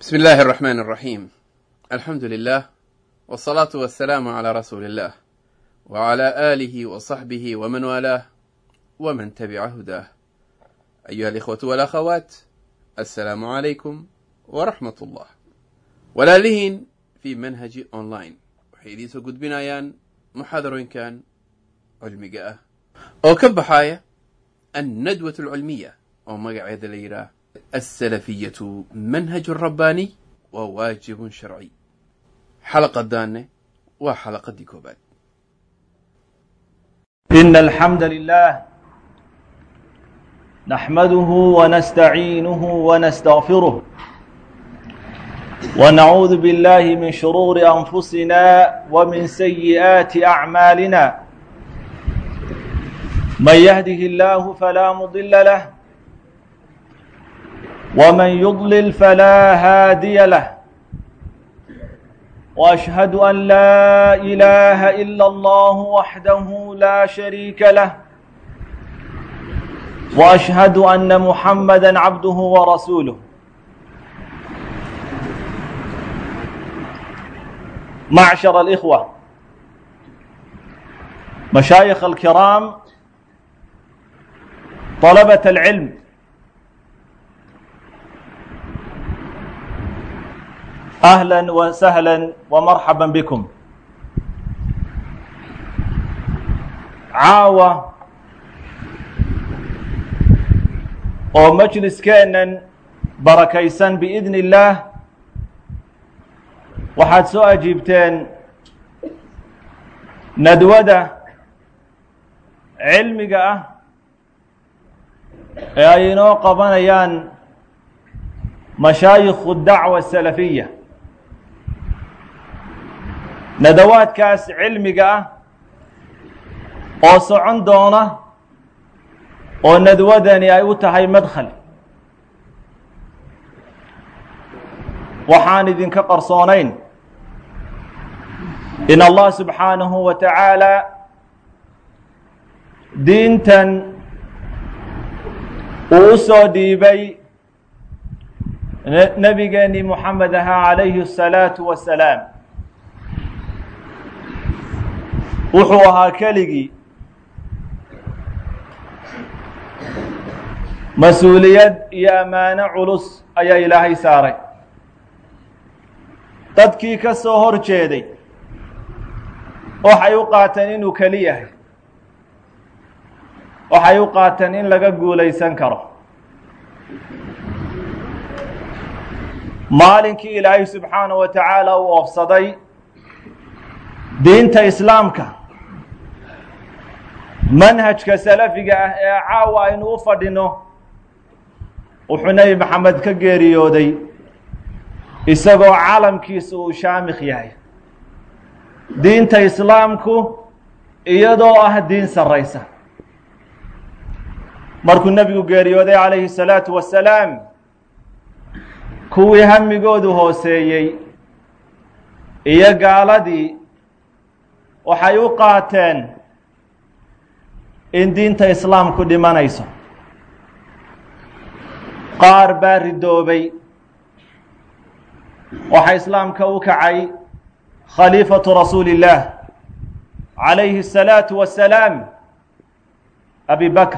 بسم الله الرحمن الرحيم. الحمد لله والصلاة والسلام على رسول الله وعلى آله وصحبه ومن والاه ومن تبع هداه. أيها الإخوة والأخوات، السلام عليكم ورحمة الله. ولالهين في منهج أونلاين وحيديث قد بنايان محاضر كان علمي أو كبحاية الندوة العلمية أو مقعد ليرة السلفية منهج رباني وواجب شرعي. حلقة دانة وحلقة ديكوبات. إن الحمد لله نحمده ونستعينه ونستغفره ونعوذ بالله من شرور أنفسنا ومن سيئات أعمالنا. من يهده الله فلا مضل له ومن يضلل فلا هادي له، وأشهد أن لا إله إلا الله وحده لا شريك له، وأشهد أن محمدا عبده ورسوله. معشر الإخوة، مشايخ الكرام، طلبة العلم، أهلا وسهلا ومرحبا بكم. caawa oo majliskeennan barakaysan biidni illaah waxaad soo ajiibteen nadwada cilmiga ah ee ay inoo qabanayaan mashaayikhu dacwa asalafiya. nadawaadkaas cilmiga ah oo socon doona oo nadwadani ay u tahay madkhal. waxaan idinka qarsoonayn in allah subxaanahu wa tacaala diintan uu u soo dhiibay nebigeennii moxamed ahaa calayhi الsalaatu wasalaam. wuxuu ahaa keligii, mas-uuliyad iyo ammaano culus ayaa ilaahay saaray. dadkii ka soo hor jeeday waxay u qaateen inuu keli yahay, waxay u qaateen in laga guulaysan karo. maalinkii ilaahay subxaanahu wa tacaala uu oofsaday diinta islaamka, manhajka salafiga ah ee caawa aynu u fadhino, wuxuu nebi maxamed ka geeriyooday isagoo calamkiisa uu shaamikh yahay. diinta islaamku iyadoo ah diin sarraysa. markuu nebigu geeriyooday calayhi الsalaatu wasalaam, kuwii hamigoodu hooseeyey iyo gaaladii waxay u qaateen in diinta islaamku dhimanayso. qaar baa ridoobay. waxaa islaamka u kacay khaliifatu rasuuli illaah calayhi الsalaatu wasalaam, abi bakr.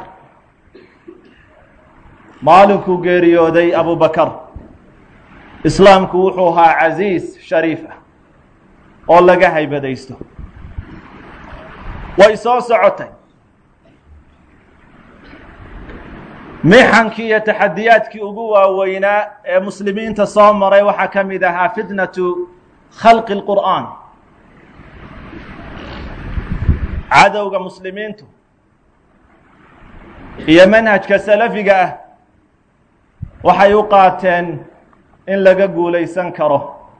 maalinkuu geeriyooday abu bakr, islaamku wuxuu ahaa casiis shariif ah oo laga haybadaysto. way soo socotay. mixankii iyo taxadiyaadkii ugu waaweynaa ee muslimiinta soo maray waxaa ka mid ahaa fitnatu khalqi اlqur'aan. cadowga muslimiintu iyo manhajka salafiga ah waxay u qaateen in laga guulaysan karo.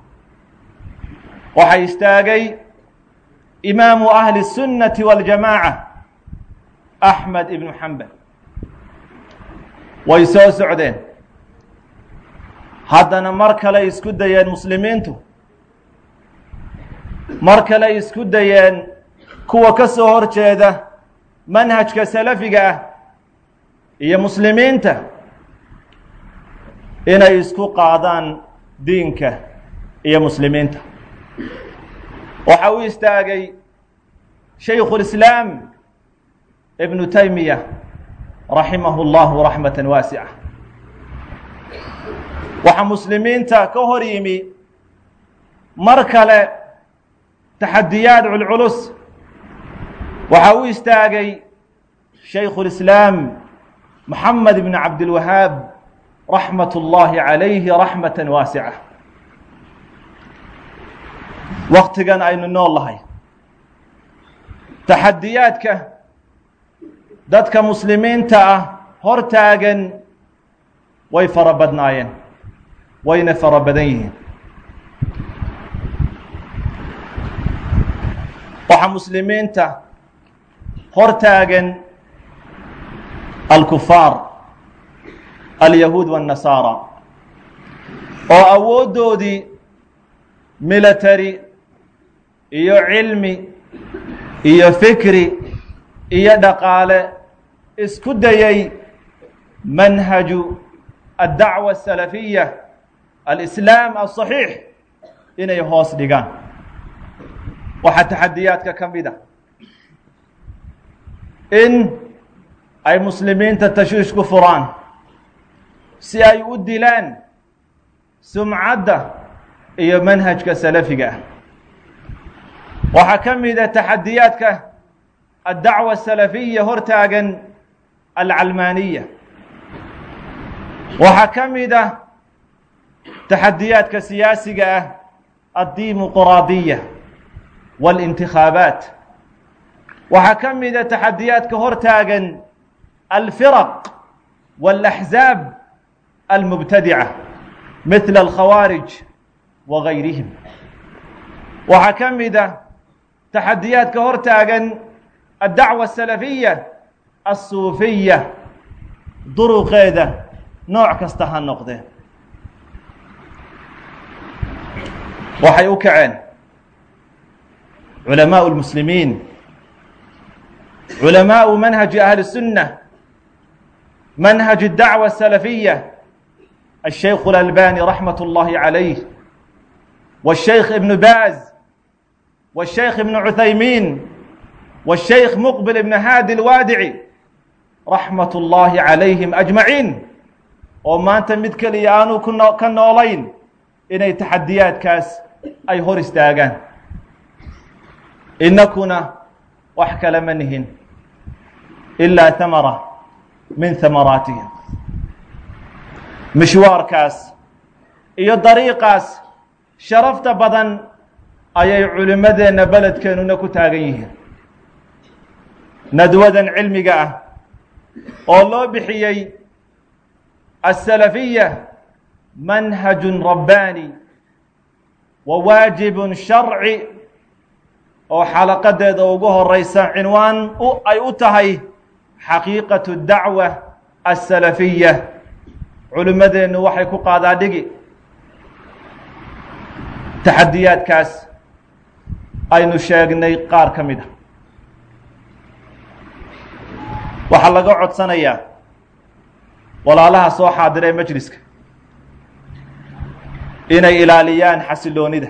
waxay istaagay imaamu ahli الsunnati waاljamaaca axmed ibnu xambal. way soo socdeen. haddana mar kale isku dayeen muslimiintu, mar kale isku dayeen kuwa ka soo hor jeeda manhajka salafiga ah iyo muslimiinta inay isku qaadaan diinka iyo muslimiinta. waxa uu istaagay shaykhu lislaam ibnu taymiya raximahu اllahu raxmatan waasica. waxaa muslimiinta ka hor yimi mar kale taxadiyaad culculus. waxa uu istaagay shaykhu lislaam moxamed ibn cabdilwahaab raxmat ullaahi calayhi raxmatan waasica. waktigan aynu nool lahay taxadiyaadka dadka muslimiinta ah hor taagan way fara badnaayeen, wayna fara badan yihiin. waxaa muslimiinta hor taagan alkufaar alyahuud waannasaara oo awooddoodii military iyo cilmi iyo fikri iyo dhaqaale isku dayay manhaju addacwa asalafiya alislaam alصaxiix inay hoos dhigaan. waxaa taxadiyaadka ka mid a in ay muslimiinta tashwiish ku furaan si ay u dilaan sumcadda iyo manhajka salafiga ah. waxaa ka mida taxadiyaadka addacwa asalafiya hor taagan alcalmaaniya. waxaa ka mida taxadiyaadka siyaasiga ah addimuqraadiya waاlintikhaabaat. waxaa ka mida taxadiyaadka hor taagan alfiraq wاlaxzaab almubtadica mithla alkhawaarij wagayrihim. waxaa ka mida taxadiyaadka hor taagan addacwa asalafiya alsuufiya duruqeeda nooc kasta ha noqdee. waxay u kaceen culamaau lmuslimiin, culamaau manhaji ahli الsunة, manhaj الdacwa الsalafiya الshaykh اlalbani raxmat اllahi عalayh والshaykh ibn baaz والshaykh ibn cuthaymin والshaykh muqbil ibn haadi اlwaadici raxmat اllahi عalayhim ajmaciin, oo maanta mid keliya aanu ka noolayn inay taxadiyaadkaas ay hor istaagaan. inakuna wax kale ma nihin ilaa hamara min hamaraatihim. mishwaarkaas iyo dariiqaas sharafta badan ayay culimmadeenna beledkeennuna ku taagan yihiin. nadwadan cilmiga ah oo loo bixiyey asalafiya manhajun rabbaani wa waajibun sharci, oo xalaqadeeda ugu horeysa cinwaan ay u tahay xaqiiqatu dacwa asalafiya. culimmadeennu waxay ku qaadaa dhigi taxadiyaadkaas aynu sheegnay qaar ka mid a. waxaa laga codsanayaa walaalaha soo xaadiray majliska inay ilaaliyaan xasiloonida,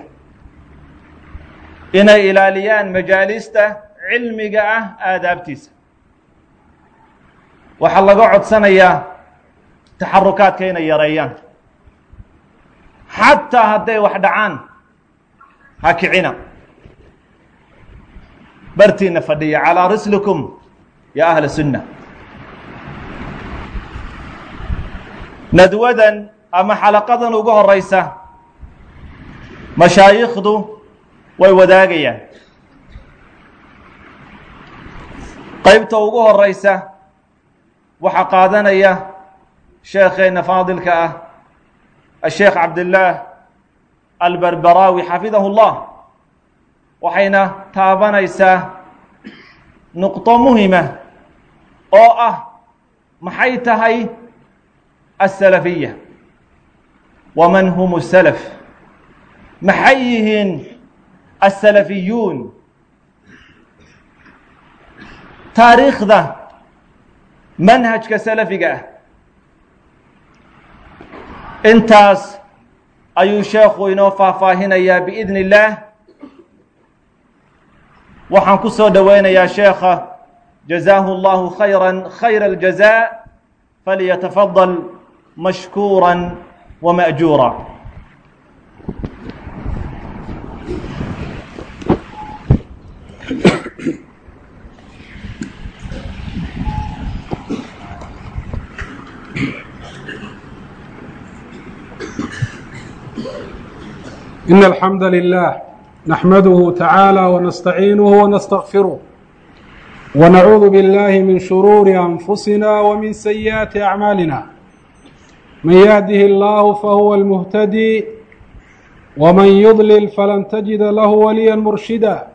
inay ilaaliyaan majaalista cilmiga ah aadaabtiisa. waxaa laga codsanayaa taxarukaadka inay yareeyaan, xataa hadday wax dhacaan ha kicina, bartiina fadhiya calىa rislikum ya ahla sunna. nadwadan ama xalaqadan ugu horeysa mashaayikhdu way wadaagayaan. qaybta ugu horeysa waxaa qaadanaya sheekheena faadilka ah الsheekh cabdillaah albarbaraawi xafidahu اllah. waxayna taabanaysaa nuqطo muhima oo ah maxay tahay الsalafiya waman hum الsalaf, maxay yihiin الsalafiyuun, taariikhda manhajka salafiga ah. intaas ayuu sheekhu inoo faahfaahinayaa biidni illaah. waxaan ku soo dhoweynayaa sheekha jazaahu allahu khayra aljazaa, falyatafadal mashkuuran wama'juura. إن الحمد لله نحمده تعالى ونستعينه ونستغفره ونعوذ بالله من شرور أنفسنا ومن سيئات أعمالنا. من يهده الله فهو المهتدي ومن يضلل فلن تجد له وليا مرشدا.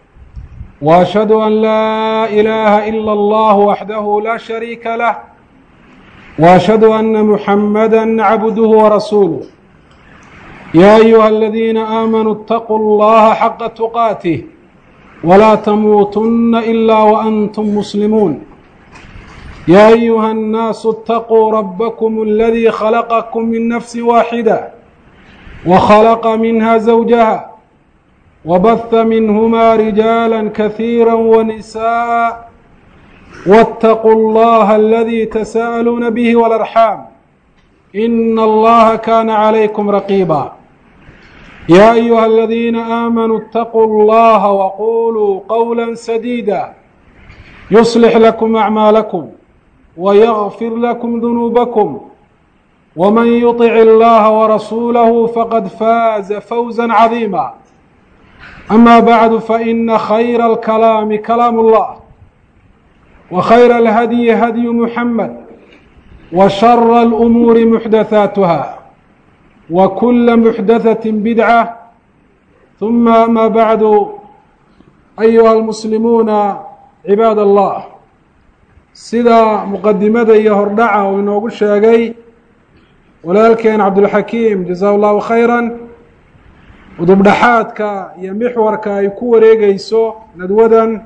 وأشهد أن لا إله إلا الله وحده لا شريك له وأشهد أن محمدا عبده ورسوله. يا أيها الذين آمنوا اتقوا الله حق تقاته ولا تموتن إلا وأنتم مسلمون. يا أيها الناس اتقوا ربكم الذي خلقكم من نفس واحدة وخلق منها زوجها وبث منهما رجالا كثيرا ونساء واتقوا الله الذي تساءلون به والأرحام إن الله كان عليكم رقيبا. يا أيها الذين آمنوا اتقوا الله وقولوا قولا سديدا يصلح لكم أعمالكم ويغفر لكم ذنوبكم ومن يطع الله ورسوله فقد فاز فوزا عظيما. أما بعد فإن خير الكلام كلام الله وخير الهدي هدي محمد وشر الأمور محدثاتها وكل محدثة بدعة ثم ما بعد. أيها المسلمون عباad الله, sida مqadimada iyo hordhaca uu inoogu sheegay walaalkeen cabdulxakiim jazaa اllahu khayra, udubdhaxaadka iyo mixwarka ay ku wareegeyso nadwadan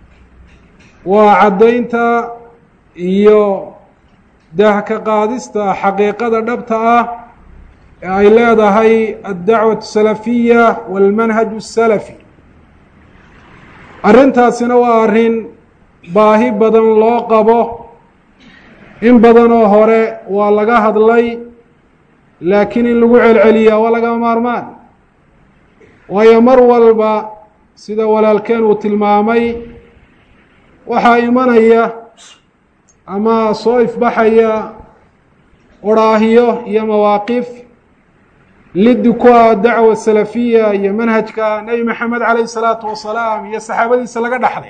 waa caddaynta iyo dahka qaadista xaqiiqada dhabta ah ee ay leedahay addacwatu salafiya walmanhaju salafi. arrintaasina waa arrin baahi badan loo qabo. in badanoo hore waa laga hadlay, laakiin in lagu celceliyaa waa laga maarmaan. waayo mar walba sida walaalkeen uu tilmaamay waxaa imanaya ama soo ifbaxaya oraahiyo iyo mawaaqif liddi ku ah dacwa salafiya iyo manhajka nebi maxamed calayhi الsalaatu wasalaam iyo saxaabadiisa laga dhaxlay,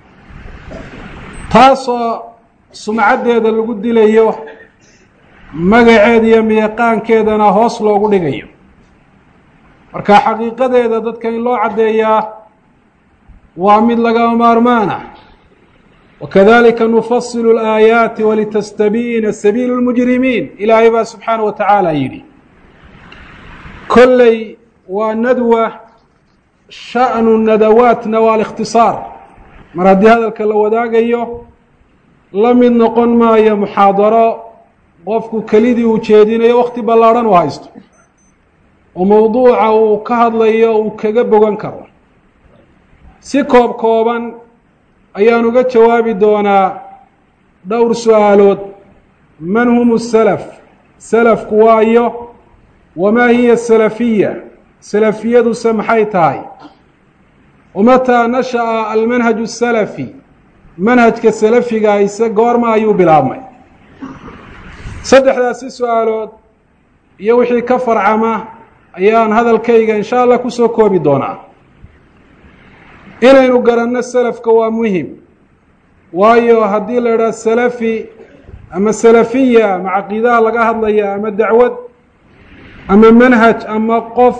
taasoo sumcaddeeda lagu dilayo, magaceeda iyo miiqaankeedana hoos loogu dhigayo. marka xaqiiqadeeda dadka in loo caddeeyaa waa mid lagama maarmaan ah. وkذلika نufصل الآيaaتi wlتstabiina sabiil الmجrimiin. ilaahay baa subxaanaه wa taعaalى yidhi kolley waa nadwa shaأnu nadawaatna waa الاkhtiصاar. mar haddii hadalka la wadaagayo la mid noqon maayo muxaadaro qofku kelidii uu jeedinayo wakti ballaarhan u haysto oo mowduuca uu ka hadlayo uu kaga bogan karo. si koob kooban ayaan uga jawaabi doonaa dhowr su-aalood. man hum الsalaf? salafku waayo? wamaa hiya salafiya? salafiyaduse maxay tahay? wamataa nashaأa almanhaju الsalafi? manhajka salafiga ise goorma ayuu bilaabmay? saddexdaasi su-aalood iyo wixii ka farcama ayaan hadalkayga in sha allah kusoo koobi doonaa. inaynu garanno salafka waa muhim, waayo haddii la idhaha salafi ama salafiya ma caqiidaha laga hadlaya ama dacwad ama manhaj ama qof,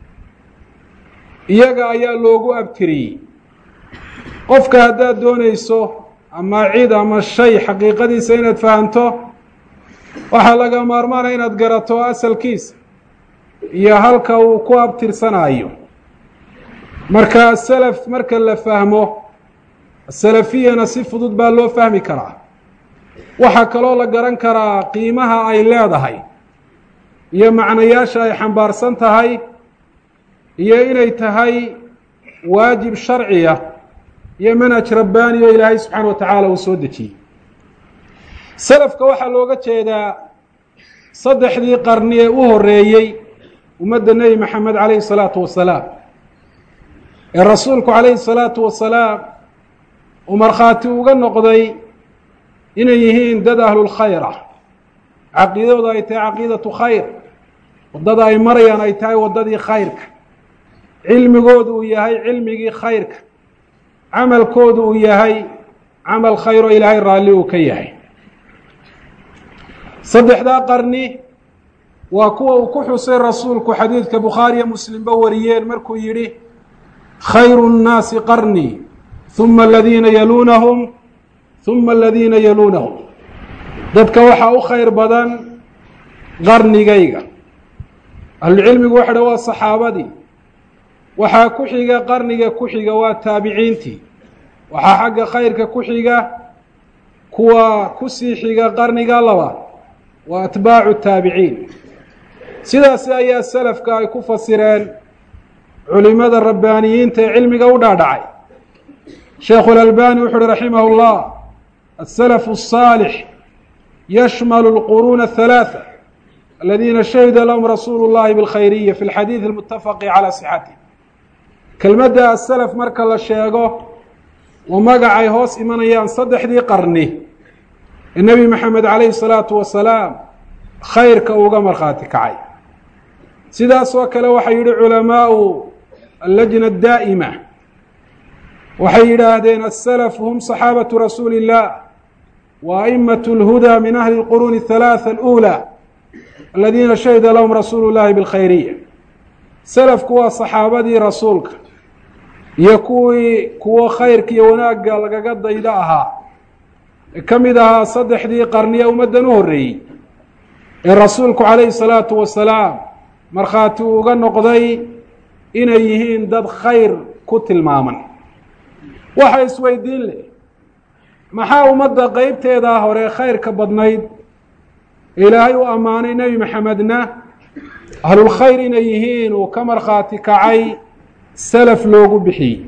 iyaga ayaa loogu abtiriyey. qofka haddaad doonayso ama cid ama shay xaqiiqadiisa inaad fahanto waxaa laga maarmaanaya inaad garato asalkiisa iyo halka uu ku abtirsanayo. marka salaf marka la fahmo, salafiyana si fudud baa loo fahmi karaa. waxaa kaloo la garan karaa qiimaha ay leedahay iyo macnayaasha ay xambaarsan tahay iyo inay tahay waajib sharciya iyo manhaj rabbaani oo ilaahay subxaana wa tacaala uu soo dejiyey. salafka waxaa looga jeedaa saddexdii qarni ee u horeeyey ummadda nebi maxamed calayhi salaatu wasalaam ee rasuulku calayhi salaatu wasalaam uu markhaati uga noqday inay yihiin dad ahlulkhayr ah, caqiidadooda ay tahay caqiidatu khayr, waddada ay marayaan ay tahay waddadii khayrka, cilmigoodu uu yahay cilmigii khayrka, camalkoodu uu yahay camal khayr oo ilaahay raalli uu ka yahay. saddexdaa qarni waa kuwa uu ku xusay rasuulku xadiidka bukhaariya muslimba wariyeen markuu yidhi khayru nnaasi qarnii huma aladiina yaluunahum huma aladiina yaluunahum, dadka waxaa u khayr badan qarnigayga. ahlucilmigu waxa dha waa saxaabadii, waxaa ku xiga qarniga ku xiga waa taabiciintii, waxaa xagga khayrka ku xiga kuwa kusii xiga qarniga labaad waa atbaacu taabiciin. sidaasi ayaa salafka ay ku fasireen culimada rabbaaniyiinta ee cilmiga u dhaadhacay. sheekhu اlalbani wuxu uhi raximah اllah asalafu الصaalix yashmalu اlquruuna الhalaaثa aladiina shahida lahum rasuulu اllahi bاlkhayriya fi اlxadiidi اlmutafaqi calى sixatih. kelmadda asalaf marka la sheego waa magacay hoos imanayaan saddexdii qarni ee nebi maxamed calayhi الsalaatu wasalaam khayrka uga markhaati kacay. sidaas oo kale waxay yidhi culamaau allajna الdaa'ima, waxay yidhaahdeen asalafu hum صaxaabatu rasuuli الlah wa a'imaة اlhudaa min ahli اlquruuni الhalaaثa اlأulى aladiina shahida lahum rasuulu اllahi bاlkhayriya. salafku waa saxaabadii rasuulka iyo kuwo khayrka iyo wanaagga lagaga dayda ahaa ee ka mid ahaa saddexdii qarniye ummaddan u horreeyey ee rasuulku calayhi الsalaatu wasalaam markhaati uu uga noqday inay yihiin dad khayr ku tilmaaman. waxa isweydiin leh, maxaa ummadda qeybteedaa hore khayrka badnayd ilaahay u ammaanay nebi maxamedna ahlulkhayr inay yihiin uu ka markhaati kacay salaf loogu bixiyey?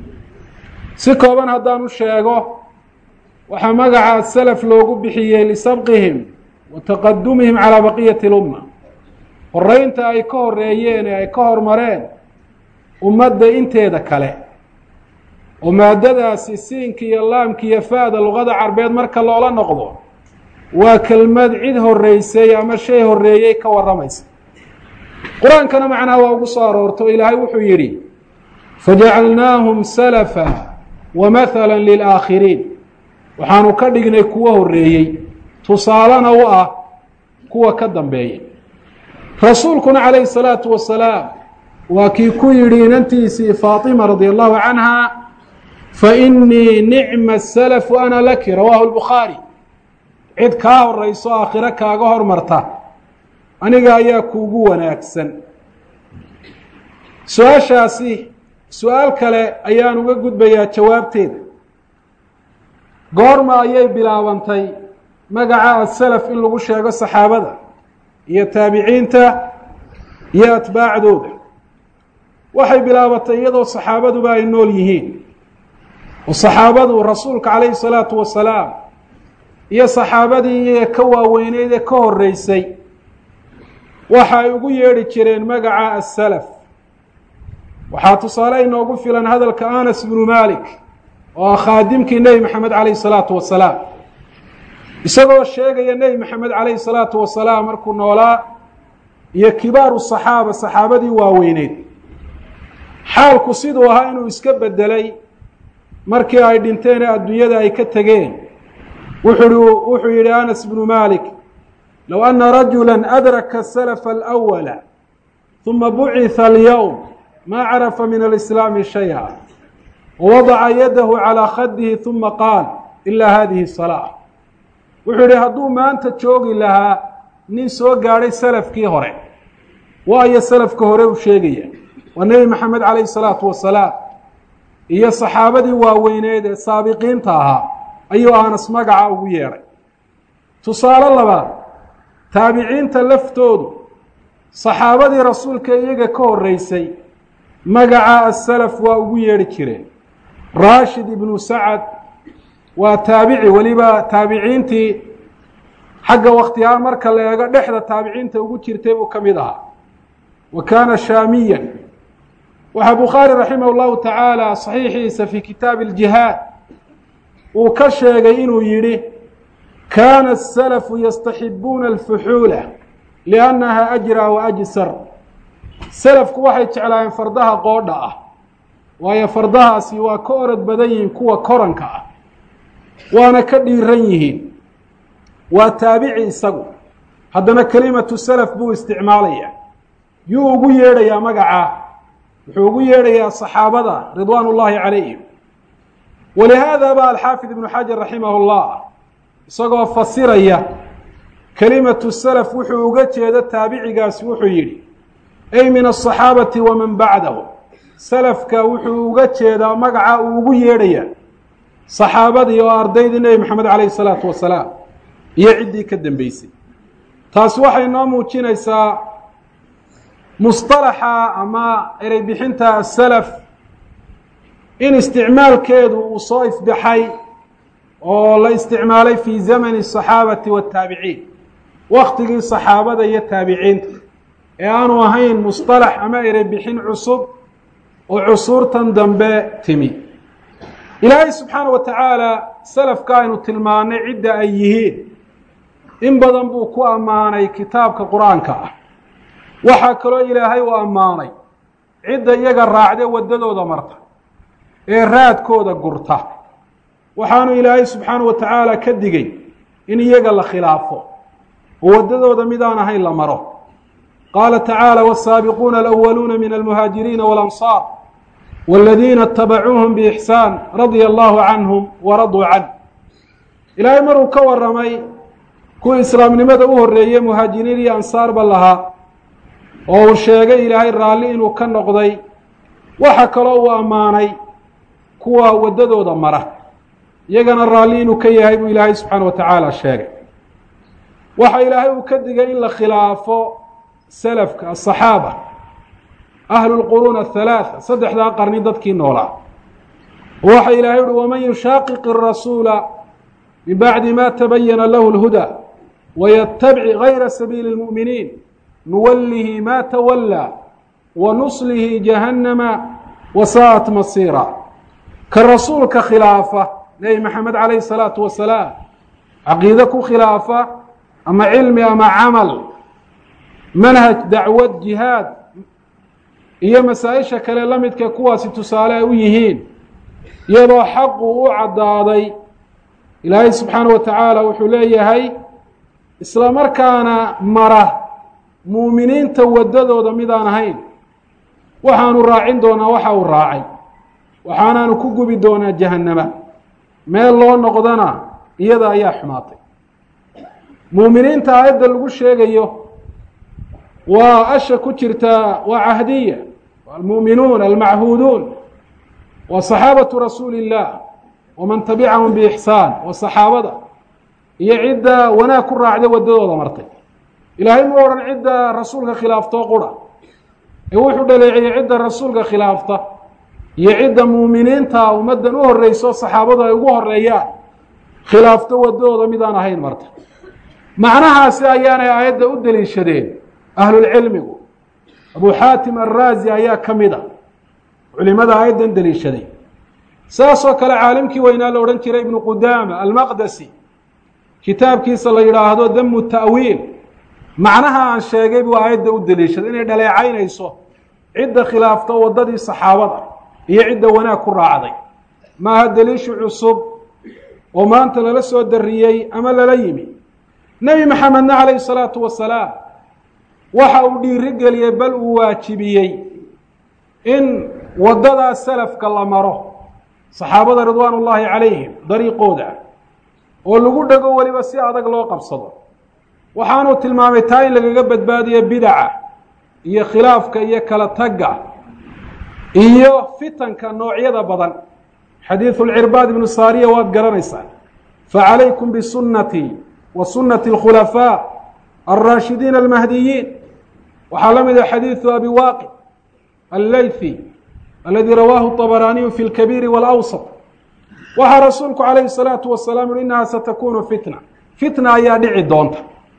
si kooban haddaan u sheego, waxaa magaca salaf loogu bixiyey lisabqihim wa taqadumihim calaa baqiyati اlumma, horeynta ay ka horeeyeen ee ay ka hormareen ummadda inteeda kale. oo maadadaasi siinka iyo laamka iyo fa-da luqada carbeed marka loola noqdo waa kelmad cid horeysay ama shay horeeyey ka warramaysa. qur-aankana macnaha waa ugu soo aroorto ilaahay wuxuu yidhi fajacalnaahum salafa wa mathala lilaakhiriin, waxaanu ka dhignay kuwo horeeyey tusaalena u ah kuwa ka dambeeya. rasuulkuna calayhi الsalaatu wasalaam waa kii ku yidhi inantiisii faatima radi allahu canha fainii nicma salafu ana laki, rawaahu lbukhaari. cid kaa horeyso aakhiro kaaga hormarta aniga ayaa kuugu wanaagsan. su-aashaasi su-aal kale ayaan uga gudbayaa jawaabteeda. goorma ayay bilaabantay magaca asalaf in lagu sheego saxaabada iyo taabiciinta iyo atbaacdooda? waxay bilaabatay iyadoo saxaabaduba ay nool yihiin, oo saxaabadu rasuulka calayhi الsalaatu wasalaam iyo saxaabadii iyaga ka waaweyneyd ee ka horeysay waxa ay ugu yeedhi jireen magaca asalaf. waxaa tusaale inoogu filan hadalka anas bnu malik oo ah khaadimkii nebi maxamed calayhi الsalaatu wasalaam, isagoo sheegaya nebi maxamed calayhi الsalaatu wasalaam markuu noolaa iyo kibaaru saxaaba, saxaabadii waaweyneyd, xaalku siduu ahaa inuu iska bedelay markii ay dhinteen ee adduunyada ay ka tegeen. wuxuu yidhi anas bnu malik low ana rajula adraka salafa alأwala ثuma buciثa alyowm ma carafa min alislaami shayئa wawadaca yadahu calىa khadihi ثuma qaal ila hadihi الصalaaة. wuxuu yidhi hadduu maanta joogi lahaa nin soo gaadhay salafkii hore, waayo salafka hore uu sheegaya waa nebi maxamed calayhi الsalaatu wasalaam iyo saxaabadii waaweyneed ee saabiqiinta ahaa ayuu anas magaca ugu yeedhay. tusaale labaad, taabiciinta laftoodu saxaabadii rasuulka iyaga ka horreysay magaca asalaf waa ugu yeedhi jireen. raashid ibnu sacad waa taabici, weliba taabiciintii xagga waktihaan marka la eego dhexda taabiciinta ugu jirtay buu ka mid ahaa, wa kaana shaamiyan. waxaa bukhaari raximah اllahu tacaala saxiixiisa fii kitaabi اljihaad uu ka sheegay inuu yidhi kaana الsalafu yastaxibuuna alfuxuula liannaha ajraa wa ajsar. salafku waxay jeclaayeen fardaha qoodha ah, waayo fardahaasi waa ka orod badan yihiin kuwa koranka ah, waana ka dhiiran yihiin. waa taabici isagu, haddana kelimatu salaf buu isticmaalaya. yuu ugu yeedhayaa magacaa? wuxuu ugu yeedhayaa saxaabada ridwaan ullaahi calayhim. walihaada ba alxaafid ibnu xajar raximah اllah isagoo fasiraya kelimatu salaf wuxuu uga jeedo taabicigaasi wuxuu yidhi ay min aلصaxaabati waman bacdahu. salafka wuxuu uga jeedaa magaca uu ugu yeedhaya saxaabadii oo ardaydii nebi maxamed calayh الsalaatu wasalaam iyo ciddii ka dambeysay. taasi waxay noo muujinaysaa musطalaxa ama erey bixinta asalaf in isticmaalkeedu uu soo ifbaxay oo la isticmaalay fii zamani الصaxaabati waالtaabiciin, waktigii saxaabada iyo taabiciinta, ee aanu ahayn musطalax ama erey bixin cusub oo cusuurtan dambe timi. ilaahay subxaana wa tacaala salafka aynu tilmaanay cidda ay yihiin in badan buu ku ammaanay kitaabka qur-aanka ah. waxaa kaloo ilaahay u ammaanay cidda iyaga raacde waddadooda marta ee raadkooda gurta. waxaanu ilaahay subxaana wa tacaala ka digay in iyaga la khilaafo oo waddadooda midaan ahayn la maro. qaala tacaala waالsaabiquuna alأwaluuna min almuhaajiriina waاlansaar wاladiina اtabacuuhum biixsaan radia allahu canhum waraduu canh. ilaahay maruu ka waramay kuwii islaamnimada u horreeyey muhaajiriin iyo ansaarba lahaa oo uu sheegay ilaahay raalli inuu ka noqday, waxa kaloo uu ammaanay kuwa waddadooda mara, iyagana raalli inuu ka yahay buu ilaahay subxaana wa tacaala sheegay. waxa ilaahay uu ka digay in la khilaafo salafka aلصaxaaba ahlu اlquruun aلhalaaثa, saddexdaa qarni dadkii noolaa. waxa ilaahay uhi waman yushaaqiq الrasuula min bacdi ma tabayana lahu اlhuda waytabic gayra sabiili اlmu'miniin nuwalihi ma tawallaa wanuslihi jahannama wasaa'at masiira. ka rasuulka khilaafa nebi maxamed calayhi الsalaatu wasalaam, caqiide ku khilaafa ama cilmi ama camal, manhaj, dacwad, jihaad iyo masaa-isha kale la midka kuwaasi tusaale ay u yihiin, iyadoo xaqu u caddaaday. ilaahay subxaana wa tacaala wuxuu leeyahay isla markaana mara muuminiinta waddadooda midaan ahayn, waxaanu raacin doonaa waxa uu raacay, waxaanaanu ku gubi doonaa jahannama, meel loo noqdana iyada ayaa xumaatay. muuminiinta aayadda lagu sheegayo waa asha ku jirta waa cahdiya, almu'minuun almachuuduun wa صaxaabatu rasuuli الlah waman tabicahum biixsaan, waa saxaabada iyo cidda wanaag ku raacday waddadooda martay. ilaahay ma odhan cidda rasuulka khilaaftoo qura, ee wuxuu dhaleeciyey cidda rasuulka khilaafta iyo cidda muuminiinta ummaddan u horreyso saxaabadu ay ugu horeeyaan khilaafto waddadooda midaan ahayn marta. macnahaasi ayaanay aayadda u deliishadeen ahlulcilmigu. abu xaatim arraazi ayaa ka mid a culimada aayaddan deliishaday. saasoo kale caalimkii weynaa la odhan jiray ibnu qudaama almaqdasi, kitaabkiisa la yidhaahdo damu ta'wiil, macnaha aan sheegay buu aayadda u deliishaday inay dhaleecaynayso cidda khilaafta waddadii saxaabada iyo cidda wanaag ku raacday. maaha deliishu cusub oo maanta lala soo dariyey ama lala yimi. nebi maxamedna calayhi salaatu wasalaam waxa uu dhiirigeliyey, bal uu waajibiyey in waddadaa salafka la maro, saxaabada ridwaan ullaahi calayhim dariiqooda, oo lagu dhego weliba si adag loo qabsado. waxaanuu tilmaamay taa in lagaga badbaadiyo bidaca iyo khilaafka iyo kala tagga iyo fitanka noocyada badan. xadiidu lcirbaad ibnu saariya waad garanaysaan. facalaykum bisunnatii wa sunnati اlkhulafaa alraashidiina almahdiyiin. waxaa la mida xadiiثu abi waaqid allaythi aladi rawaahu الطabaraniyu fi اlkabiiri wاlأwsط waxaa rasuulku calayhi الsalaaةu wasalaam yuhi inaha satakunu fitna fitna ayaa dhici doonta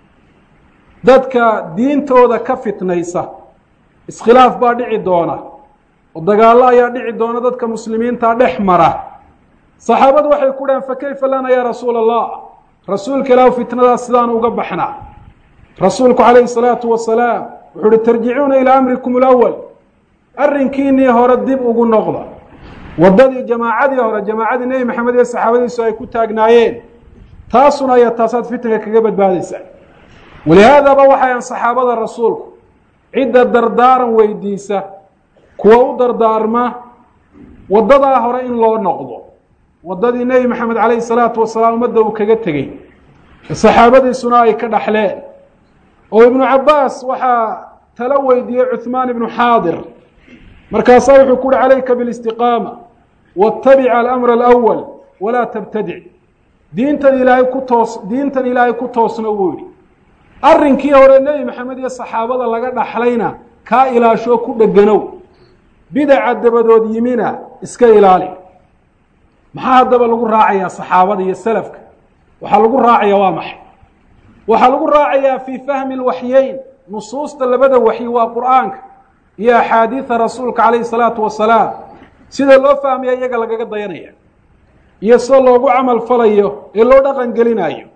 dadka diintooda ka fitnaysa iskhilaaf baa dhici doona oo dagaallo ayaa dhici doona dadka muslimiinta dhex mara saxaabadu waxay ku dhaheen fakayfa lana ya rasuula allah rasuulka ilaahu fitnadaas sidaan uga baxnaa rasuulku calayhi الsalaatu wasalaam wuxuu uhi tarjicuuna ilaa amrikum اlأwal arrinkiinii hore dib ugu noqda waddadii jamaacadii hore jamaacadii nebi maxamed iyo saxaabadiisu ay ku taagnaayeen taasuna ayaa taasaad fitanka kaga badbaadaysaa walihaadaba waxayan saxaabada rasuulku cidda dardaaran weydiisa kuwa u dardaarma waddadaa hore in loo noqdo waddadii nebi maxamed calayhi salaatu wasalaam ummadda uu kaga tegey saxaabadiisuna ay ka dhaxleen oo ibnu cabbaas waxaa tala weydiiyey cuhmaan ibnu xaadir markaasaa wuxuu ku uhi calayka bilistiqaama wattabic alamra alawal walaa tabtadic diintan ilaahay ku toosna wuu yidhi arrinkii hore nebi maxamed iyo saxaabada laga dhaxlayna kaa ilaashoo ku dheganow bidaca dabadood yimina iska ilaali maxaa haddaba lagu raacayaa saxaabada iyo salafka waxaa lagu raacaya waa maxay waxaa lagu raacayaa fii fahmi lwaxyeyn nusuusta labada waxyi waa qur'aanka iyo axaadiida rasuulka calayhi salaatu wasalaam sida loo fahmaya iyaga lagaga dayanaya iyo sida loogu camal falayo ee loo dhaqan gelinayo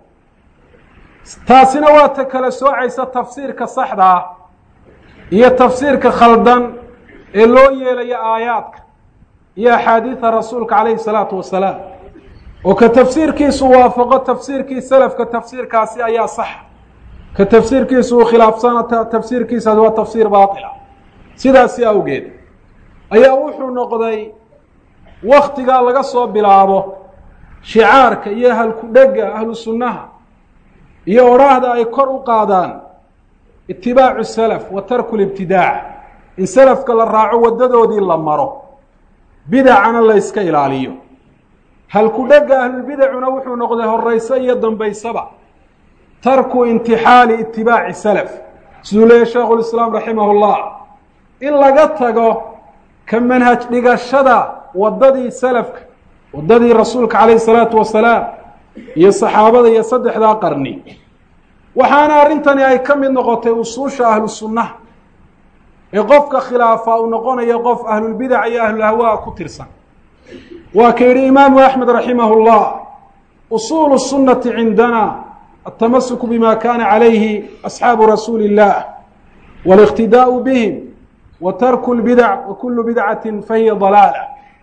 taasina waa ta kala soocaysa tafsiirka saxda ah iyo tafsiirka khaldan ee loo yeelayo aayaadka iyo axaadiida rasuulka calayhi salaatu wasalaam oo ka tafsiirkiisu waafaqo tafsiirkii salafka tafsiirkaasi ayaa sax ka tafsiirkiisu uu khilaafsana tafsiirkiisaas waa tafsiir baatila sidaasi awgeed ayaa wuxuu noqday waktigaa laga soo bilaabo shicaarka iyo halku-dhega ahlu sunnaha iyo odhaahda ay kor u qaadaan itibaacu salaf wa tarku libtidaac in salafka la raaco waddadoodii la maro bidacana la yska ilaaliyo halku-dhega ahlulbidacuna wuxuu noqday horayso iyo dambaysaba tarku intixaali itibaaci salaf siduu leeyahy sheekhulislaam raximah ullah in laga tago ka manhaj dhigashada waddadii salafka waddadii rasuulka calayhi salaatu wasalaam iyo saxaabada iyo saddexdaa qarni waxaana arrintani ay ka mid noqotay usuusha ahlu sunnaha ee qofka khilaafa uu noqonayo qof ahlulbidac iyo ahlulahwaa ku tirsan waa ka yidhi imaamu axmed raximah llah usuulu sunnati cindana altamasuku bima kana calayhi asxaabu rasuuli illah wاliqtidaau bihim wa tarku lbidac wa kulu bidcatin fahiya dalaala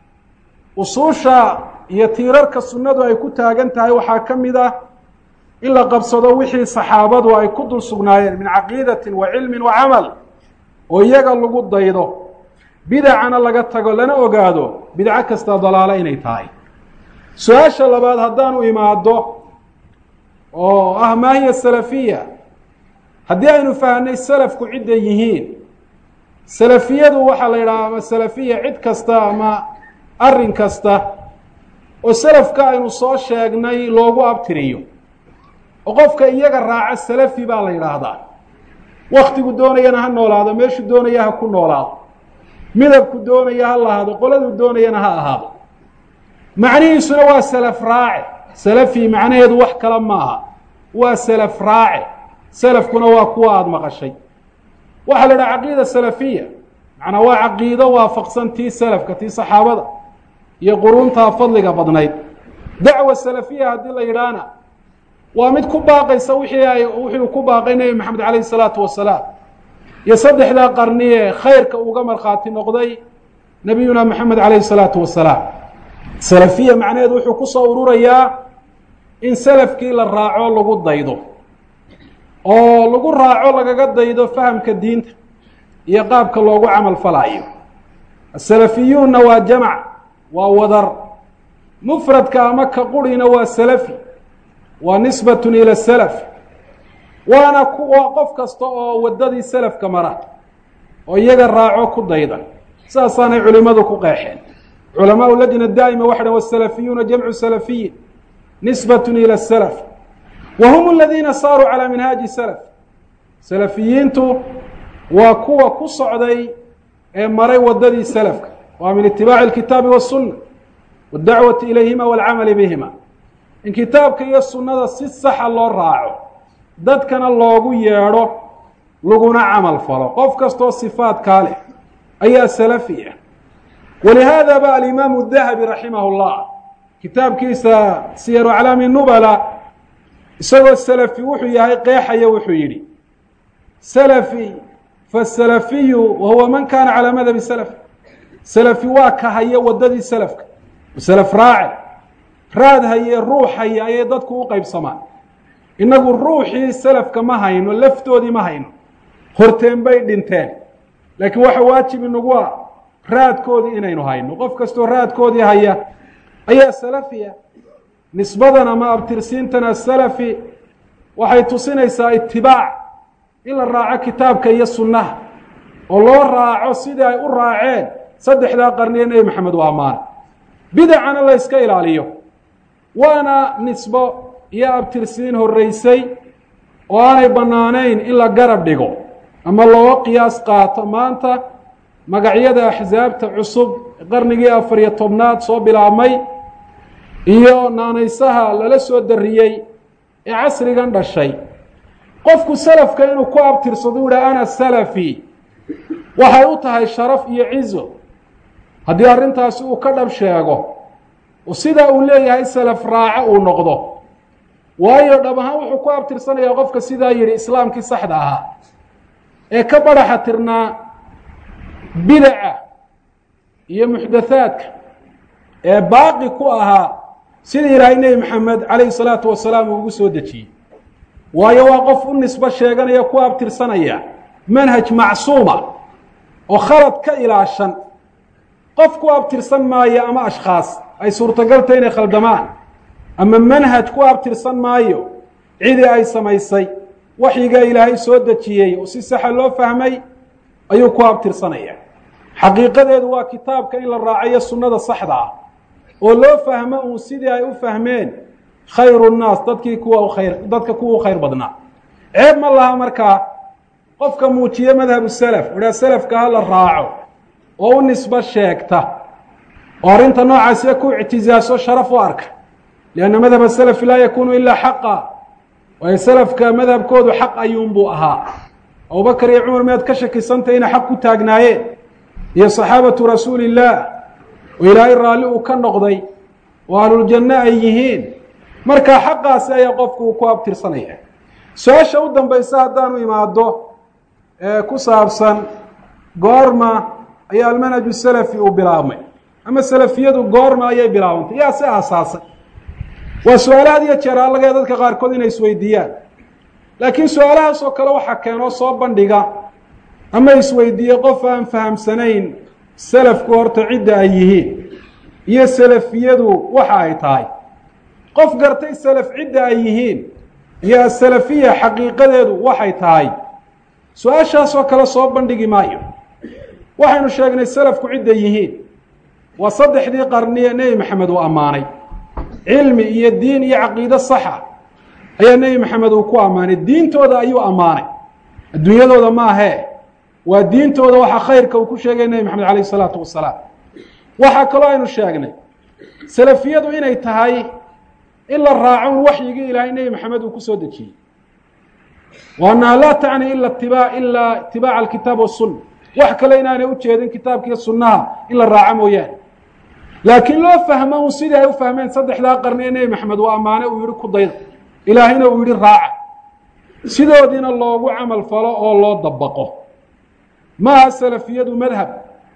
usuusha iyo tiirarka sunnadu ay ku taagan tahay waxaa ka mid ah in la qabsado wixii saxaabadu ay ku dul sugnaayeen min caqiidatin wa cilmin wa camal oo iyaga lagu daydo bidacana laga tago lana ogaado bidco kasta dalaalo inay tahay su-aasha labaad haddaanu imaado oo ah maa hiya salafiya haddii aynu fahnay salafku cidday yihiin salafiyadu waxaa la yidhaha ama salafiya cid kasta ama arrin kasta oo salafka aynu soo sheegnay loogu abtiriyo oo qofka iyaga raaca salafi baa la yidhaahdaa waktigu doonayana ha noolaado meeshu doonaya ha ku noolaado midabku doonaya ha lahaado qoladu doonayana ha ahaado macnihiisuna waa salaf raace salafi macnaheedu wax kale maaha waa salaf raace salafkuna waa kuwa aada maqashay waxaa la idhaha caqiida salafiya macnaa waa caqiido waafaqsan tii salafka tii saxaabada iyo quruuntaa fadliga badnayd dacwa salafiya haddii la yidhaahna waa mid ku baaqaysa wuxuu ku baaqay nebi maxamed calayhi salaatu wasalaam iyo saddexdaa qarni ee khayrka uga markhaati noqday nebiyuna maxamed calayhi salaatu wasalaam salafiya macnaheedu wuxuu ku soo ururayaa in salafkii la raaco lagu daydo oo lagu raaco lagaga daydo fahamka diinta iyo qaabka loogu camal falaayo asalafiyuunna waa jamac waa wadar mufradka ama ka qurina waa salafi waa nisbatun ila salaf waana waa qof kasta oo waddadii salafka mara oo iyaga raaco ku dayda saasaanay culimmadu ku qeexeen culamaau lajna daa'ima waxay dhahen wasalafiyuuna jamcu salafiyin nisbatun ila salaf wa hum aladiina saaruu calaa minhaaji salaf salafiyiintu waa kuwa ku socday ee maray waddadii salafka waa min itibaaci alkitaabi waالsunna waاdacwati ilayhima wاlcamali bihima in kitaabka iyo sunnada si saxa loo raaco dadkana loogu yeedho laguna camal falo qof kastoo sifaadkaa leh ayaa salafi ah walihaada ba alimaamu dahabi raximah اllah kitaabkiisa siyaru aclaami nubala isagoo salafi wuxuu yahay qeexaya wuxuu yidhi salafi faasalafiyu wahuwa man kana calaa madhabi salaf salafi waa ka haya waddadii salafka salaf raace raad haye ruux haye ayay dadku u qaybsamaan innagu ruuxii salafka ma hayno laftoodii ma hayno horteen bay dhinteen laakiin waxa waajib inagu ah raadkoodii inaynu hayno qof kastoo raadkoodii haya ayaa salafiya nisbadan ama abtirsiintana salafi waxay tusinaysaa itibaac in la raaco kitaabka iyo sunnaha oo loo raaco sidii ay u raaceen saddexdaa qarniye nebi maxamed waa ammaana bidacana la yska ilaaliyo waana nisbo iyo abtirsiin horraysay oo aanay bannaanayn in la garab dhigo ama looga qiyaas qaato maanta magacyada axsaabta cusub qarnigii 14 soo bilaabmay iyo naanaysaha lala soo dariyey ee casrigan dhashay qofku salafka inuu ku abtirsado u yidhaha ana salafi waxay u tahay sharaf iyo cizo haddii arrintaasi uu ka dhab sheego oo sidaa uu leeyahay salaf raaco uu noqdo waayo dhab ahaan wuxuu ku abtirsanayaa qofka sidaa yidhi islaamkii saxda ahaa ee ka badhaxa tirnaa bidaca iyo muxdathaadka ee baaqi ku ahaa sida ilaahay nebi maxamed calayhi salaatu wasalaam uu ugu soo dejiyey waayo waa qof u nisbo sheeganaya ku abtirsanaya manhaj macsuuma oo khalad ka ilaashan qof ku abtirsan maayo ama ashkhaas ay suurtagalta inay khaldamaan ama manhaj ku abtirsan maayo cidii ay samaysay waxyiga ilaahay soo dejiyey oo si saxa loo fahmay ayuu ku abtirsanaya xaqiiqadeedu waa kitaabka in la raacayo sunnada saxda ah oo loo fahmo uun sidii ay u fahmeen khayru nnaas dadka kuwa u khayr badnaa ceeb ma laha markaa qofka muujiye madhabu salaf idhaa salafka ha la raaco oo u nisbo sheegta oo arrinta noocaasiya ku ictizaaso sharaf u arka lianna madhaba salafi laa yakuunu ilaa xaqa waayo salafka madhabkoodu xaq ayuunbuu ahaa abubakar iyo cumar miyaad ka shakisantay inay xaq ku taagnaayeen iyo saxaabatu rasuuli illaah oo ilaahay raalli uu ka noqday oo ahluljanno ay yihiin markaa xaqaasi ayaa qofku uu ku abtirsanaya su-aasha u dambaysa haddaanu imaado ku saabsan goorma ayaa almanhaju salafi uu bilaabmay ama salafiyadu goorma ayay bilaabantay yaa si aasaasay waa su-aalaha had iyo jeer allagee dadka qaarkood inay isweydiiyaan laakiin su-aalahaasoo kale waxaa keenoo soo bandhiga ama isweydiiye qof aan fahamsanayn salafku horta cidda ay yihiin iyo salafiyadu waxa ay tahay qof gartay salaf cidda ay yihiin iyo asalafiya xaqiiqadeedu waxay tahay su-aashaasoo kale soo bandhigi maayo waxaynu sheegnay salafku cidday yihiin waa saddexdii qarniye nebi maxamed uu ammaanay cilmi iyo diin iyo caqiide saxa ayaa nebi maxamed uu ku ammaanay diintooda ayuu ammaanay adduunyadooda maahee waa diintooda waxaa khayrka uu ku sheegay nebi maxamed calayh isalaatu wasalaam waxaa kaloo aynu sheegnay salafiyadu inay tahay in la raaco waxyigii ilaahay nebi maxamed uu ku soo dejiyey wa annaha laa tacni ilaa itibaaca alkitaab wasunna wax kale inaanay u jeedin kitaabkiiyo sunnaha in la raaco mooyaane laakiin loo fahmo un sidii ay u fahmeen saddexdaa qarni ee nebi maxamed uu ammaane uu yihi ku dayda ilaahayna uu yihi raaca sidoodiina loogu camal falo oo loo dabaqo maaha salafiyadu madhab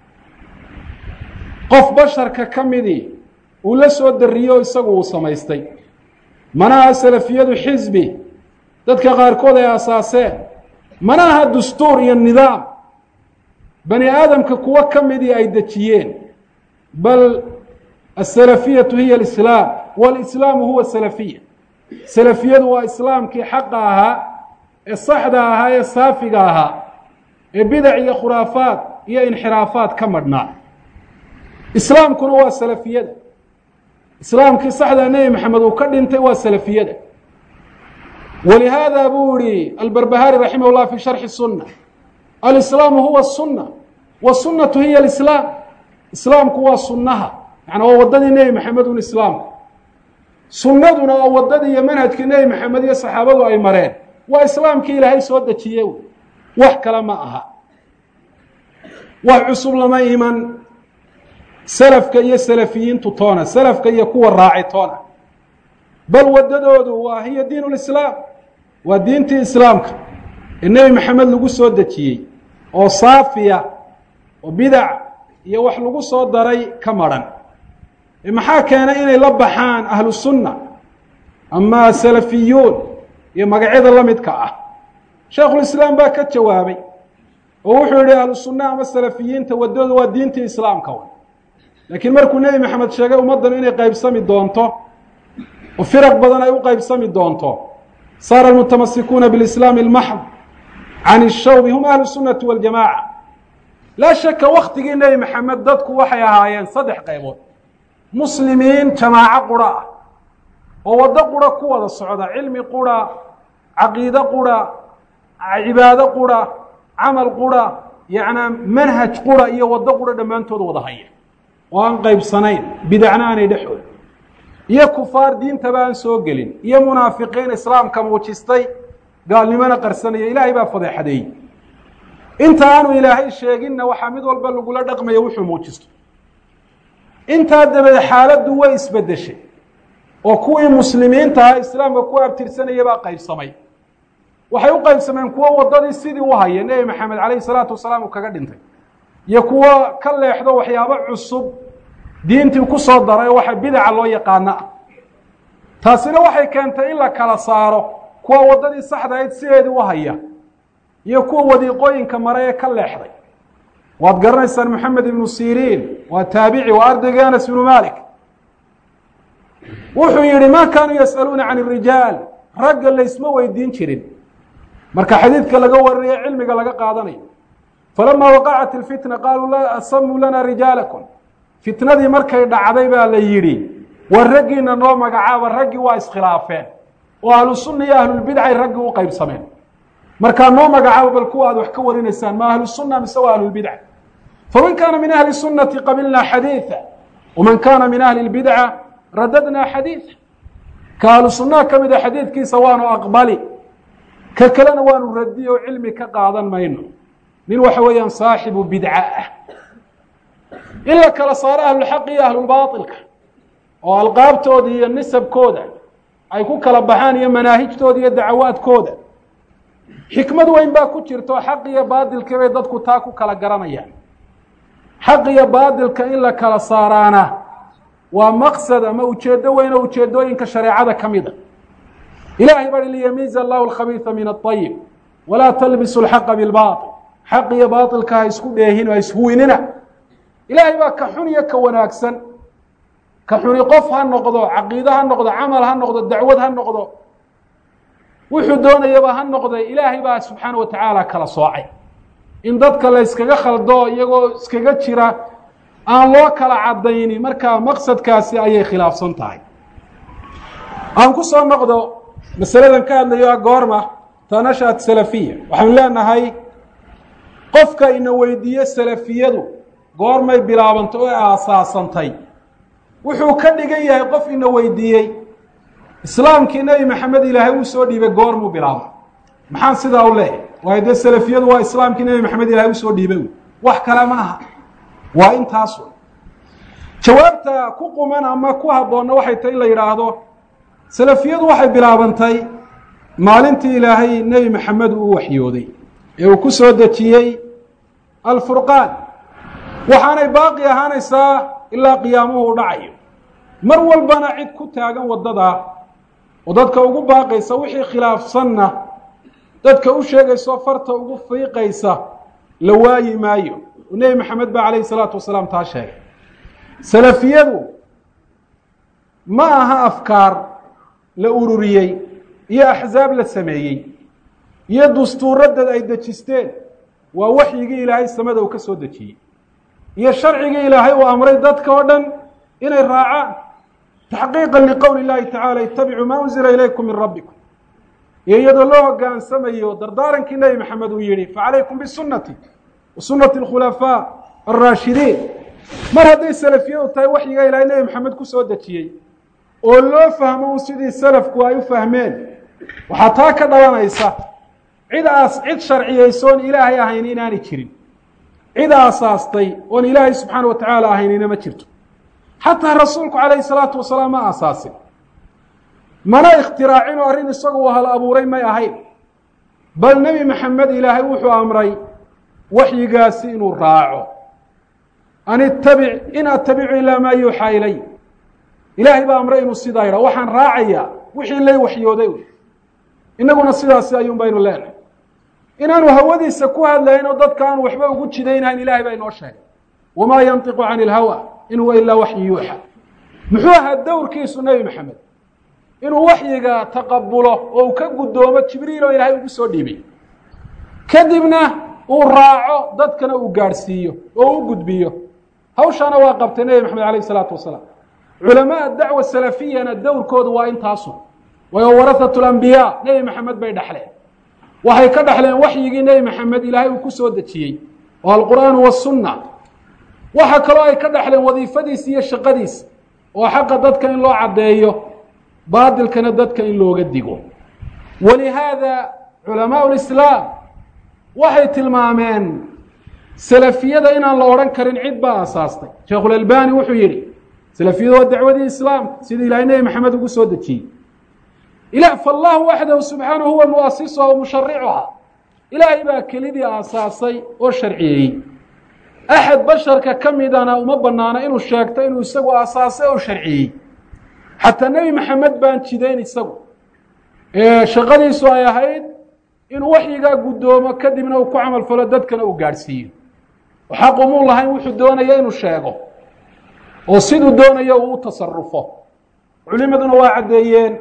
qof basharka ka midii uu la soo dariyo isagu uu samaystay manaha salafiyadu xisbi dadka qaarkood ay asaaseen manaha dastuur iyo nidaam bani aadamka kuwo ka midii ay dejiyeen bal asalafiyatu hiya alislaam walislaamu huwa salafiya salafiyadu waa islaamkii xaqa ahaa ee saxda ahaa ee saafiga ahaa ee bidac iyo khuraafaad iyo inxiraafaad ka madhnaa islaamkuna waa salafiyada islaamkii saxda nebi maxamed uu ka dhintay waa salafiyada walihaada buu yihi albarbahari raximah llah fi sharxi sunna alislaamu huwa الsunة wالsunaةu hiya اlislaam. islaamku waa sunnaha, yani waa waddadii nebi maxamed un islaamku. sunnaduna oo waddadii iyo manhajkii nebi maxamed iyo saxaabadu ay mareen waa islaamkii ilaahay soo dejiye wey, wax kale ma aha. wax cusub lama iman salafka iyo salafiyiintu toona, salafka iyo kuwa raaci toona, bal waddadoodu waa hiya diin ulislaam, waa diintii islaamka ee nebi maxamed lagu soo dejiyey oo saafiya oo bidac iyo wax lagu soo daray ka maran. maxaa keenay inay la baxaan ahlu sunna ama salafiyuun iyo magacyada la midka ah? shaykhulislaam baa ka jawaabay oo wuxuu yihi ahlu sunna ama salafiyiinta waddadu waa diintii islaamka way. laakiin markuu nebi maxamed sheegay ummaddan inay qaybsami doonto oo firaq badan ay u qaybsami doonto, saara almutamasikuuna bilislaami almaxd can ishawbi hum ahlu sunnati waljamaaca. laa shaka waktigii nebi maxamed dadku waxay ahaayeen saddex qaybood: muslimiin jamaaco qura ah oo waddo qura ku wada socda, cilmi qura, caqiide qura, cibaado qura, camal qura, yacnaa manhaj qura iyo waddo qura dhammaantood wada haya oo aan qaybsanayn, bidacna aanay dhexooda, iyo kufaar diintaba aan soo gelin, iyo munaafiqiin islaamka muujistay gaalnimona qarsanaya. ilaahay baa fadeexadeeyey. inta aanu ilaahay sheeginna waxaa mid walba lagula dhaqmaya wuxuu muujisto. intaa dabadeed xaaladdu way isbeddeshay oo kuwii muslimiinta ahaa islaamka ku abtirsanaya baa qaybsamay. waxay u qaybsameen kuwo waddadii sidii u haya nebi maxamed calayhi salaatu wasalaam uu kaga dhintay, iyo kuwo ka leexdo waxyaabo cusub diintii ku soo daray oo waxa bidaca loo yaqaana ah. taasina waxay keentay in la kala saaro kuwa waddadii saxda ahayd sideedii u haya iyo kuwa wadiiqooyinka mare ee ka leexday. waad garanaysaan moxamed ibnu siriin waa taabici, waa ardaygii anas ibnu malik. wuxuu yihi ma kaanuu yas'aluuna can الrijaal, ragga laysma weydiin jirin marka xadiidka laga warinayo cilmiga laga qaadanayo. falamaa waqacat اlfitna qaaluu asamuu lana rijaalakum. fitnadii markay dhacday baa la yidhi war raggiina noo magacaaba. raggii waa iskhilaafeen oo ahlu sunna iyo ahlulbidcay raggii u qaybsameen. markaa noo magacaabo bal kuwa aad wax ka warinaysaan ma ahlu sunna mise waa ahlulbidca. faman kaana min ahli sunnati qabilnaa xadiiثa waman kaana min ahli اlbidca radadnaa xadiiثa. ka ahlu sunnaha ka mida xadiidkiisa waanu aqbali, ka kalena waanu radiy oo cilmi ka qaadan mayno. nin waxa weeyaan saaxibu bidca ah. in la kala saaro ahlulxaq iyo ahlulbaailka oo alqaabtooda iyo nisabkooda ay ku kala baxaan iyo manaahijtooda iyo dacawaadkooda, xikmad weyn baa ku jirto. xaq iyo baadilka bay dadku taa ku kala garanayaan. xaq iyo baadilka in la kala saaraana waa maqsad ama ujeeddo weyn oo ujeedooyinka shareecada ka mida. ilahay bari liyamiiza allahu alkhabiisa min aطayib walaa talbisu alxaqa bilbaail. xaq iyo baailka ha isku dheehin oo ha ishuwinina. ilaahay baa ka xun iyo ka wanaagsan, ka xuni qof ha noqdo, caqiide ha noqdo, camal ha noqdo, dacwad ha noqdo, wuxuu doonayaba ha noqday. ilaahay baa subxaana wa tacaala kala soocay. in dadka la yskaga khaldo iyagoo iskaga jira aan loo kala cadayni, markaa maqsadkaasi ayay khilaafsan tahay. aan ku soo noqdo masaladan ka hadlayo goorma tanashat salafiya. waxaanu leenahay qofka ina weydiiye salafiyadu goormay bilaabantay oo aasaasantay, wuxuu ka dhigan yahay qof ina weydiiyey islaamkii nebi maxamed ilaahay uu soo dhiibay goormuu bilaabay. maxaan sidaa u leeyahay? waayo dee salafiyadu waa islaamkii nebi maxamed ilaahay usoo dhiibay, wax kale ma aha, waa intaas. jawaabta ku quman ama ku habboonna waxay tahay in la yidhaahdo salafiyadu waxay bilaabantay maalintii ilaahay nebi maxamed uu waxyooday ee uu ku soo dejiyey alfurqaan, waxaanay baaqi ahaanaysaa ilaa qiyaamuhu u dhacayo. mar walbana cid ku taagan waddadaa oo dadka ugu baaqaysa, wixii khilaafsanna dadka u sheegayso farta ugu fiiqaysa la waayi maayo. oo nebi maxamed baa calayhi salaatu wasalaam taa sheegay. salafiyadu ma aha afkaar la ururiyey iyo axsaab la sameeyey iyo dastuuradad ay dejisteen. waa waxyigii ilaahay samada uu ka soo dejiyey iyo sharcigii ilaahay uu amray dadka oo dhan inay raacaan taxqiiqan liqowli اllahi tacaala itabicuu maa unzila ilaykum min rabbikum. iyo iyadoo loo hoggaansamayo dardaarankii nebi maxamed uu yidhi facalaykum bisunati wa sunati alkhulafaa alraashidiin mar hadday salafiyadu tahay waxyiga ilaahay nebi maxamed ku soo dejiyey oo loo fahmo sidii salafku ay u fahmeen waxaa taa ka dhalanaysa cid sharciyeysoon ilaahay ahayn inaanay jirin cid aasaastay oon ilaahay subxaana wa tacaala ahaynina ma jirto xataa rasuulku calayhi salaatu wasalaam ma aasaasin mana ikhtiraacin oo arrin isagu hal abuuray may ahayn bal nebi maxamed ilaahay wuxuu amray waxyigaasi inuu raaco in attabicu ilaa maa yuuxaa ilay ilaahay baa amray inuu sidaa yidhaha waxaan raacayaa wixii lay waxyooday wey innaguna sidaasi ayuun baynu leenahay inaanu hawadiisa ku hadlayn oo dadka aanu waxba ugu jidaynahayn ilahay baa inoo sheegay wamaa yantiqu cani ilhawa in huwa ilaa waxyi yuuxa muxuu ahaa dowrkiisu nebi maxamed inuu waxyiga taqabulo oo uu ka guddoomo jibriil oo ilaahay ugu soo dhiibay kadibna uu raaco dadkana uu gaadhsiiyo oo u gudbiyo hawshaana waa qabtay nebi maxamed alayh isalaatu wasalaam culamaa dacwa salafiyana dowrkoodu waa intaasu waayo warahatu lambiyaa nebi maxamed bay dhexleen waxay ka dhexleen waxyigii nebi maxamed ilaahay uu ku soo dejiyey oo alqur'aanu wasunna waxa kaloo ay ka dhexleen wadiifadiisa iyo shaqadiisa oo xaqa dadka in loo caddeeyo baadilkana dadka in looga digo walihaada culamaau lislaam waxay tilmaameen salafiyada inaan la odhan karin cid baa aasaastay sheekhulalbani wuxuu yidhi salafiyadu waa dacwadii islaamka sidii ilaahay nebi maxamed ugu soo dejiyey fallahu waxdahu subxaanahu huwa muasisuha wa musharicuha ilaahay baa kelidii aasaasay oo sharciyeeyey axad basharka ka midana uma banaana inuu sheegto inuu isagu aasaasay oo sharciyey xataa nebi maxamed baan jidayn isagu shaqadiisu ay ahayd inuu waxyigaa guddoomo kadibna uu ku camal falo dadkana uu gaadhsiiyo oo xaq umuu lahayn wuxuu doonaya inuu sheego oo siduu doonayo uu u tasarufo culimaduna waa caddeeyeen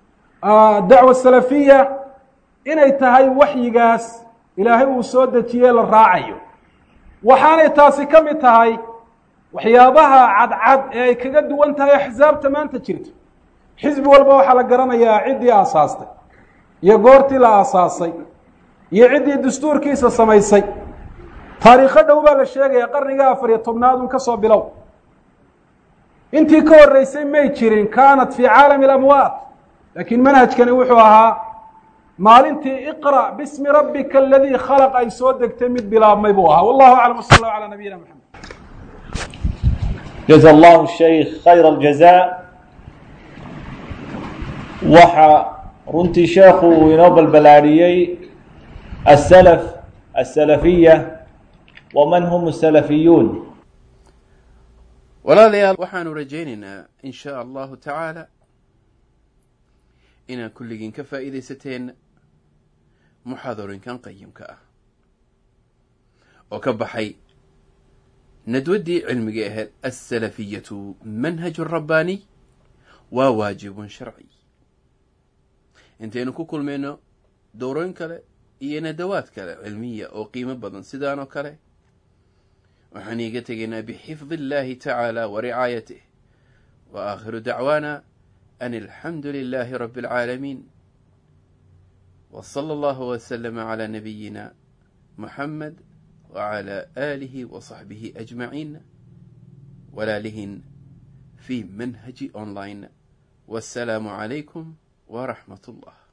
dacwa salafiya inay tahay waxyigaas ilaahay uu soo dejiyey la raacayo waxaanay taasi ka mid tahay waxyaabaha cadcad ee ay kaga duwan tahay axsaabta maanta jirta xisbi walba waxaa la garanayaa ciddii aasaastay iyo goortii la aasaasay iyo ciddii dastuurkiisa samaysay taariikho dhow baa la sheegaya qarniga 14aad un ka soo bilow intii ka horreysay may jirin kaanat fii caalami اlamwaat laakiin manhajkani wuxuu ahaa maalintii iqra' bismi rabbika aladii khalaq ay soo degtay mid bilaabmay buu ahaa wallahu aclam wsala allahu calaa nabiyina maxamed jaza allahu shaykh khayra aljaza waxa runtii sheekhu uu inoo balbalaadhiyey asalaf asalafiya waman hum asalafiyuun walaalayaal waxaanu rajaynaynaa in shaa allahu tacaala inaad kulligiin ka faa'iidaysateen muxaadarinkan qayimka ah oo ka baxay nadwaddii cilmiga ahayd alsalafiyatu manhaju rabbaaniy waa waajibun sharci intaynu ku kulmayno dowrooyin kale iyo nadawaad kale cilmiya oo qiimo badan sidaan oo kale waxaan iiga tegaynaa bixifdi اllahi tacaala wa ricaayatih wa aakhiru dacwaana an alxamdu lilahi rabi اlcaalamiin wa salى allahu waslama calى nabiyina muxamed wacalى aalihi wa saxbihi ajmaciin walaalihin fi manhaji online wassalaamu calaykum waraxmat اllah